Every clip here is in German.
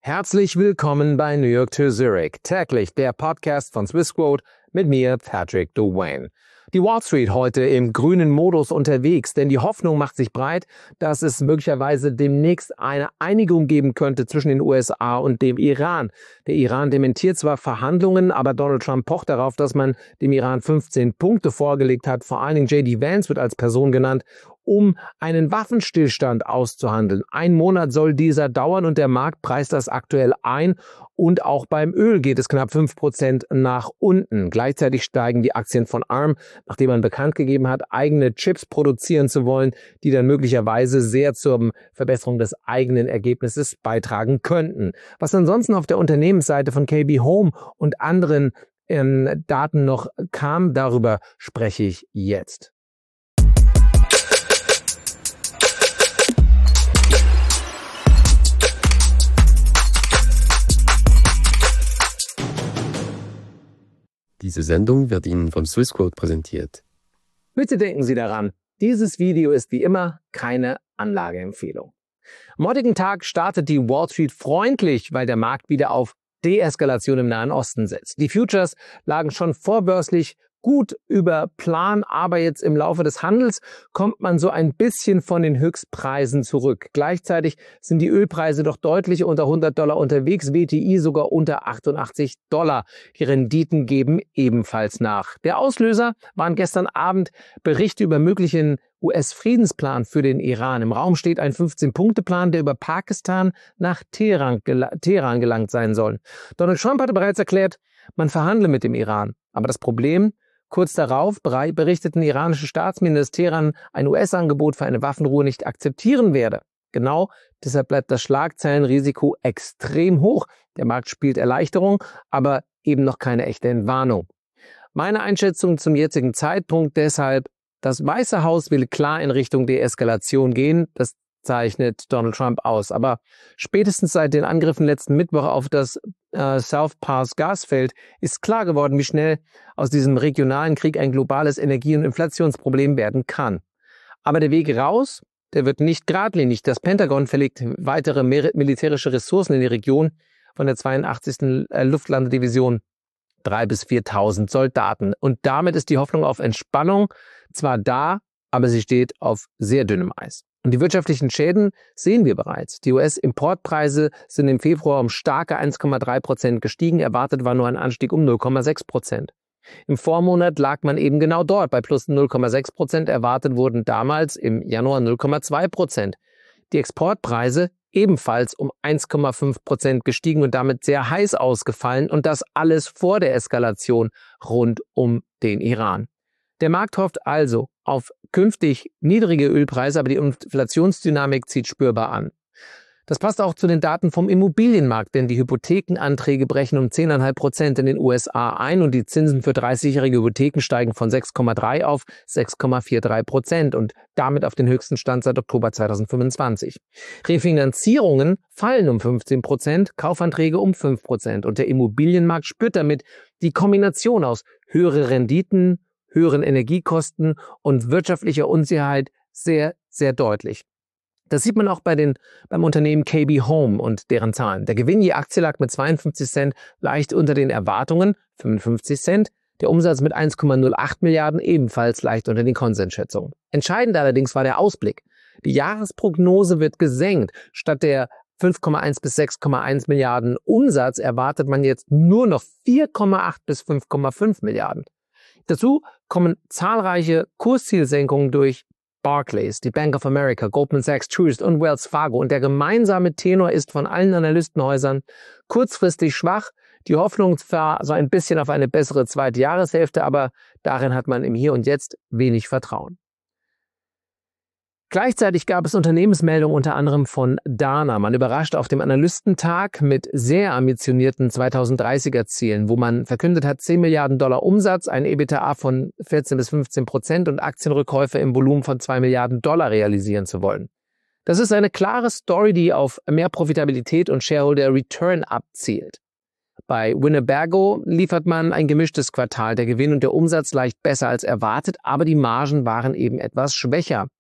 Herzlich willkommen bei New York to Zurich, täglich der Podcast von Swissquote mit mir, Patrick Dwayne. Die Wall Street heute im grünen Modus unterwegs, denn die Hoffnung macht sich breit, dass es möglicherweise demnächst eine Einigung geben könnte zwischen den USA und dem Iran. Der Iran dementiert zwar Verhandlungen, aber Donald Trump pocht darauf, dass man dem Iran 15 Punkte vorgelegt hat. Vor allen Dingen J.D. Vance wird als Person genannt, um einen Waffenstillstand auszuhandeln. 1 Monat soll dieser dauern und der Markt preist das aktuell ein. Und auch beim Öl geht es knapp 5% nach unten. Gleichzeitig steigen die Aktien von ARM, nachdem man bekannt gegeben hat, eigene Chips produzieren zu wollen, die dann möglicherweise sehr zur Verbesserung des eigenen Ergebnisses beitragen könnten. Was ansonsten auf der Unternehmensseite von KB Home und anderen Daten noch kam, darüber spreche ich jetzt. Diese Sendung wird Ihnen von Swissquote präsentiert. Bitte denken Sie daran, dieses Video ist wie immer keine Anlageempfehlung. Am heutigen Tag startet die Wall Street freundlich, weil der Markt wieder auf Deeskalation im Nahen Osten setzt. Die Futures lagen schon vorbörslich gut über Plan, aber jetzt im Laufe des Handels kommt man so ein bisschen von den Höchstpreisen zurück. Gleichzeitig sind die Ölpreise doch deutlich unter $100 unterwegs, WTI sogar unter $88. Die Renditen geben ebenfalls nach. Der Auslöser waren gestern Abend Berichte über möglichen US-Friedensplan für den Iran. Im Raum steht ein 15-Punkte-Plan, der über Pakistan nach Teheran gelangt sein soll. Donald Trump hatte bereits erklärt, man verhandle mit dem Iran. Aber das Problem: kurz darauf berichteten iranische Staatsmedien, dass Teheran ein US-Angebot für eine Waffenruhe nicht akzeptieren werde. Genau deshalb bleibt das Schlagzeilenrisiko extrem hoch. Der Markt spielt Erleichterung, aber eben noch keine echte Entwarnung. Meine Einschätzung zum jetzigen Zeitpunkt deshalb: Das Weiße Haus will klar in Richtung Deeskalation gehen. Das zeichnet Donald Trump aus. Aber spätestens seit den Angriffen letzten Mittwoch auf das South Pass Gasfeld ist klar geworden, wie schnell aus diesem regionalen Krieg ein globales Energie- und Inflationsproblem werden kann. Aber der Weg raus, der wird nicht geradlinig. Das Pentagon verlegt weitere militärische Ressourcen in die Region von der 82. Luftlandedivision. 3.000 bis 4.000 Soldaten. Und damit ist die Hoffnung auf Entspannung zwar da, aber sie steht auf sehr dünnem Eis. Und die wirtschaftlichen Schäden sehen wir bereits. Die US-Importpreise sind im Februar um starke 1,3% gestiegen. Erwartet war nur ein Anstieg um 0,6%. Im Vormonat lag man eben genau dort bei plus 0,6%. Erwartet wurden damals im Januar 0,2%. Die Exportpreise ebenfalls um 1,5% gestiegen und damit sehr heiß ausgefallen. Und das alles vor der Eskalation rund um den Iran. Der Markt hofft also auf künftig niedrige Ölpreise, aber die Inflationsdynamik zieht spürbar an. Das passt auch zu den Daten vom Immobilienmarkt, denn die Hypothekenanträge brechen um 10,5% in den USA ein und die Zinsen für 30-jährige Hypotheken steigen von 6,3 auf 6,43% und damit auf den höchsten Stand seit Oktober 2025. Refinanzierungen fallen um 15%, Kaufanträge um 5% und der Immobilienmarkt spürt damit die Kombination aus höhere Renditen, höheren Energiekosten und wirtschaftlicher Unsicherheit sehr, sehr deutlich. Das sieht man auch beim Unternehmen KB Home und deren Zahlen. Der Gewinn je Aktie lag mit 52 Cent leicht unter den Erwartungen, 55 Cent. Der Umsatz mit 1,08 Milliarden ebenfalls leicht unter den Konsensschätzungen. Entscheidend allerdings war der Ausblick. Die Jahresprognose wird gesenkt. Statt der 5,1 bis 6,1 Milliarden Umsatz erwartet man jetzt nur noch 4,8 bis 5,5 Milliarden. Dazu kommen zahlreiche Kurszielsenkungen durch Barclays, die Bank of America, Goldman Sachs, Truist und Wells Fargo. Und der gemeinsame Tenor ist von allen Analystenhäusern kurzfristig schwach. Die Hoffnung war so ein bisschen auf eine bessere zweite Jahreshälfte, aber darin hat man im Hier und Jetzt wenig Vertrauen. Gleichzeitig gab es Unternehmensmeldungen unter anderem von Dana. Man überrascht auf dem Analystentag mit sehr ambitionierten 2030er-Zielen, wo man verkündet hat, $10 Milliarden Umsatz, ein EBITDA von 14 bis 15% und Aktienrückkäufe im Volumen von $2 Milliarden realisieren zu wollen. Das ist eine klare Story, die auf mehr Profitabilität und Shareholder Return abzielt. Bei Winnebago liefert man ein gemischtes Quartal. Der Gewinn und der Umsatz leicht besser als erwartet, aber die Margen waren eben etwas schwächer.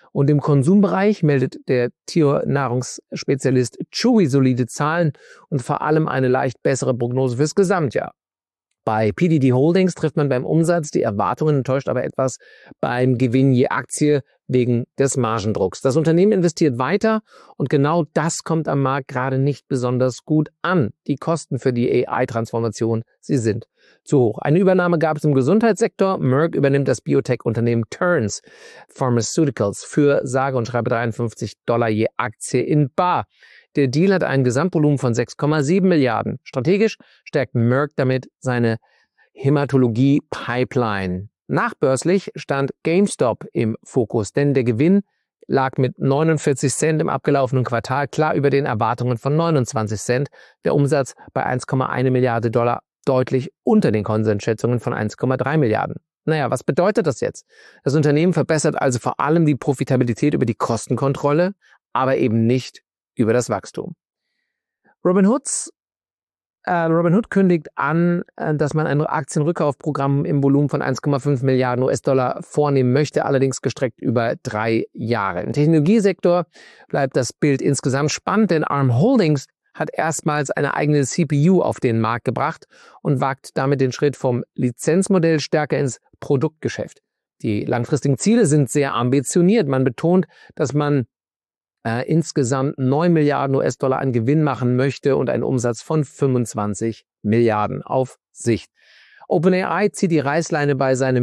Und im Konsumbereich meldet der Tiernahrungsspezialist Chewy solide Zahlen und vor allem eine leicht bessere Prognose fürs Gesamtjahr. Bei PDD Holdings trifft man beim Umsatz die Erwartungen, enttäuscht aber etwas beim Gewinn je Aktie wegen des Margendrucks. Das Unternehmen investiert weiter und genau das kommt am Markt gerade nicht besonders gut an. Die Kosten für die AI-Transformation, sie sind zu hoch. Eine Übernahme gab es im Gesundheitssektor. Merck übernimmt das Biotech-Unternehmen Terns Pharmaceuticals für sage und schreibe $53 je Aktie in bar. Der Deal hat ein Gesamtvolumen von 6,7 Milliarden. Strategisch stärkt Merck damit seine Hämatologie-Pipeline. Nachbörslich stand GameStop im Fokus, denn der Gewinn lag mit 49 Cent im abgelaufenen Quartal klar über den Erwartungen von 29 Cent. Der Umsatz bei 1,1 Milliarde Dollar deutlich unter den Konsensschätzungen von 1,3 Milliarden. Naja, was bedeutet das jetzt? Das Unternehmen verbessert also vor allem die Profitabilität über die Kostenkontrolle, aber eben nicht über das Wachstum. Robinhood kündigt an, dass man ein Aktienrückkaufprogramm im Volumen von 1,5 Milliarden US-Dollar vornehmen möchte, allerdings gestreckt über 3 Jahre. Im Technologiesektor bleibt das Bild insgesamt spannend, denn ARM Holdings hat erstmals eine eigene CPU auf den Markt gebracht und wagt damit den Schritt vom Lizenzmodell stärker ins Produktgeschäft. Die langfristigen Ziele sind sehr ambitioniert. Man betont, dass man insgesamt 9 Milliarden US-Dollar an Gewinn machen möchte und einen Umsatz von 25 Milliarden auf Sicht. OpenAI zieht die Reißleine bei seiner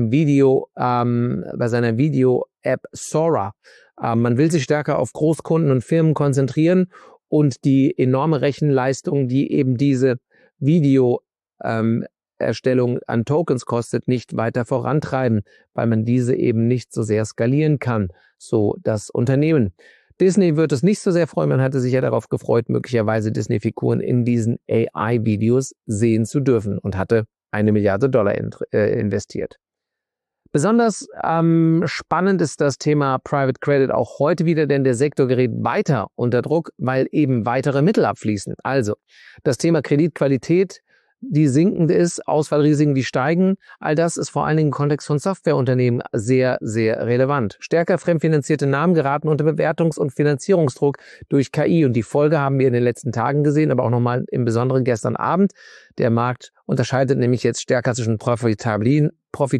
Video-App Sora. Man will sich stärker auf Großkunden und Firmen konzentrieren und die enorme Rechenleistung, die eben diese Erstellung an Tokens kostet, nicht weiter vorantreiben, weil man diese eben nicht so sehr skalieren kann, so das Unternehmen. Disney wird es nicht so sehr freuen, man hatte sich ja darauf gefreut, möglicherweise Disney-Figuren in diesen AI-Videos sehen zu dürfen und hatte 1 Milliarde Dollar investiert. Besonders spannend ist das Thema Private Credit auch heute wieder, denn der Sektor gerät weiter unter Druck, weil eben weitere Mittel abfließen. Also das Thema Kreditqualität, die sinkend ist, Ausfallrisiken, die steigen. All das ist vor allen Dingen im Kontext von Softwareunternehmen sehr, sehr relevant. Stärker fremdfinanzierte Namen geraten unter Bewertungs- und Finanzierungsdruck durch KI. Und die Folge haben wir in den letzten Tagen gesehen, aber auch nochmal im Besonderen gestern Abend. Der Markt unterscheidet nämlich jetzt stärker zwischen profitablen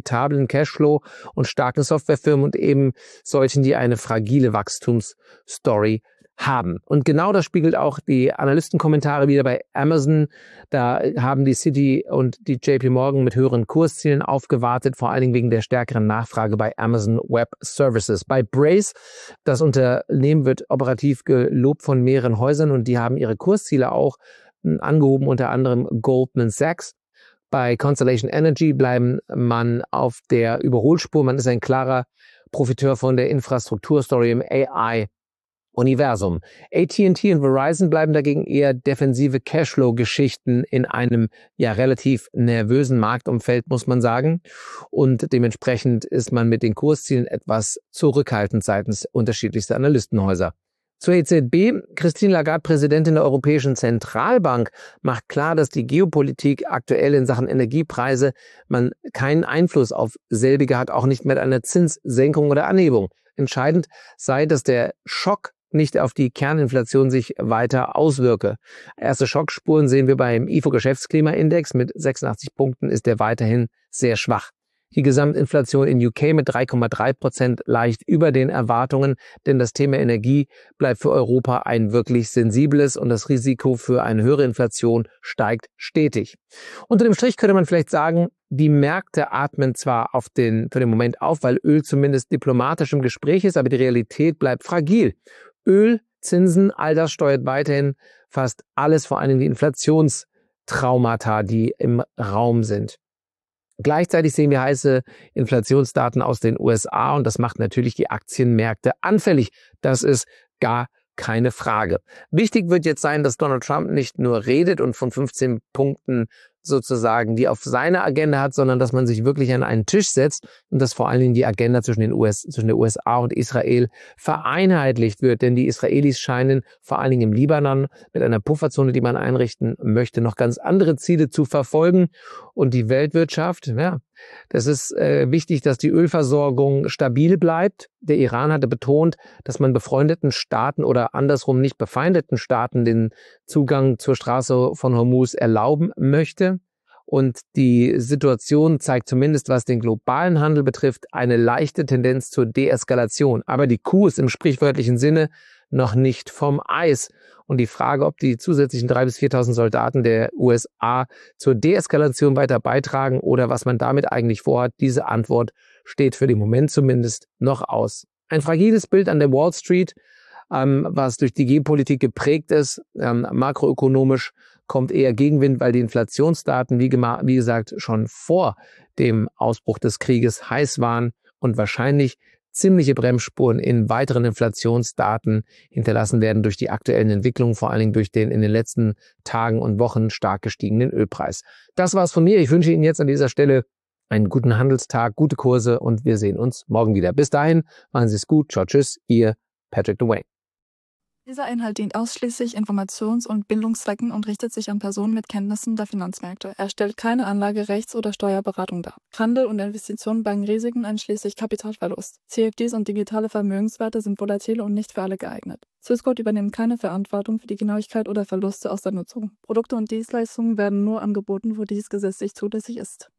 Cashflow und starken Softwarefirmen und eben solchen, die eine fragile Wachstumsstory haben. Und genau das spiegelt auch die Analystenkommentare wieder bei Amazon. Da haben die Citi und die JP Morgan mit höheren Kurszielen aufgewartet, vor allen Dingen wegen der stärkeren Nachfrage bei Amazon Web Services. Bei Braze, das Unternehmen wird operativ gelobt von mehreren Häusern und die haben ihre Kursziele auch angehoben, unter anderem Goldman Sachs. Bei Constellation Energy bleiben man auf der Überholspur. Man ist ein klarer Profiteur von der Infrastrukturstory im AI Universum. AT&T und Verizon bleiben dagegen eher defensive Cashflow-Geschichten in einem ja relativ nervösen Marktumfeld, muss man sagen. Und dementsprechend ist man mit den Kurszielen etwas zurückhaltend seitens unterschiedlichster Analystenhäuser. Zur EZB, Christine Lagarde, Präsidentin der Europäischen Zentralbank, macht klar, dass die Geopolitik aktuell in Sachen Energiepreise man keinen Einfluss auf selbige hat, auch nicht mit einer Zinssenkung oder Anhebung. Entscheidend sei, dass der Schock nicht auf die Kerninflation sich weiter auswirke. Erste Schockspuren sehen wir beim IFO-Geschäftsklimaindex. Mit 86 Punkten ist der weiterhin sehr schwach. Die Gesamtinflation in UK mit 3,3% leicht über den Erwartungen, denn das Thema Energie bleibt für Europa ein wirklich sensibles und das Risiko für eine höhere Inflation steigt stetig. Unter dem Strich könnte man vielleicht sagen, die Märkte atmen zwar für den Moment auf, weil Öl zumindest diplomatisch im Gespräch ist, aber die Realität bleibt fragil. Öl, Zinsen, all das steuert weiterhin fast alles, vor allem die Inflationstraumata, die im Raum sind. Gleichzeitig sehen wir heiße Inflationsdaten aus den USA und das macht natürlich die Aktienmärkte anfällig. Das ist gar keine Frage. Wichtig wird jetzt sein, dass Donald Trump nicht nur redet und von 15 Punkten sozusagen die auf seiner Agenda hat, sondern dass man sich wirklich an einen Tisch setzt und dass vor allen Dingen die Agenda zwischen der USA und Israel vereinheitlicht wird. Denn die Israelis scheinen vor allen Dingen im Libanon mit einer Pufferzone, die man einrichten möchte, noch ganz andere Ziele zu verfolgen. Und die Weltwirtschaft, ja, Das ist wichtig, dass die Ölversorgung stabil bleibt. Der Iran hatte betont, dass man befreundeten Staaten oder andersrum nicht befeindeten Staaten den Zugang zur Straße von Hormuz erlauben möchte. Und die Situation zeigt zumindest, was den globalen Handel betrifft, eine leichte Tendenz zur Deeskalation. Aber die Kuh ist im sprichwörtlichen Sinne noch nicht vom Eis. Und die Frage, ob die zusätzlichen 3.000 bis 4.000 Soldaten der USA zur Deeskalation weiter beitragen oder was man damit eigentlich vorhat, diese Antwort steht für den Moment zumindest noch aus. Ein fragiles Bild an der Wall Street, was durch die Geopolitik geprägt ist, makroökonomisch kommt eher Gegenwind, weil die Inflationsdaten, wie gesagt, schon vor dem Ausbruch des Krieges heiß waren und wahrscheinlich ziemliche Bremsspuren in weiteren Inflationsdaten hinterlassen werden durch die aktuellen Entwicklungen, vor allen Dingen durch den in den letzten Tagen und Wochen stark gestiegenen Ölpreis. Das war's von mir. Ich wünsche Ihnen jetzt an dieser Stelle einen guten Handelstag, gute Kurse und wir sehen uns morgen wieder. Bis dahin, machen Sie es gut. Ciao, tschüss, Ihr Patrick Dwayne. Dieser Inhalt dient ausschließlich Informations- und Bildungszwecken und richtet sich an Personen mit Kenntnissen der Finanzmärkte. Er stellt keine Anlage-, Rechts- oder Steuerberatung dar. Handel und Investitionen bergen Risiken einschließlich Kapitalverlust. CFDs und digitale Vermögenswerte sind volatil und nicht für alle geeignet. Swissquote übernimmt keine Verantwortung für die Genauigkeit oder Verluste aus der Nutzung. Produkte und Dienstleistungen werden nur angeboten, wo dies gesetzlich zulässig ist.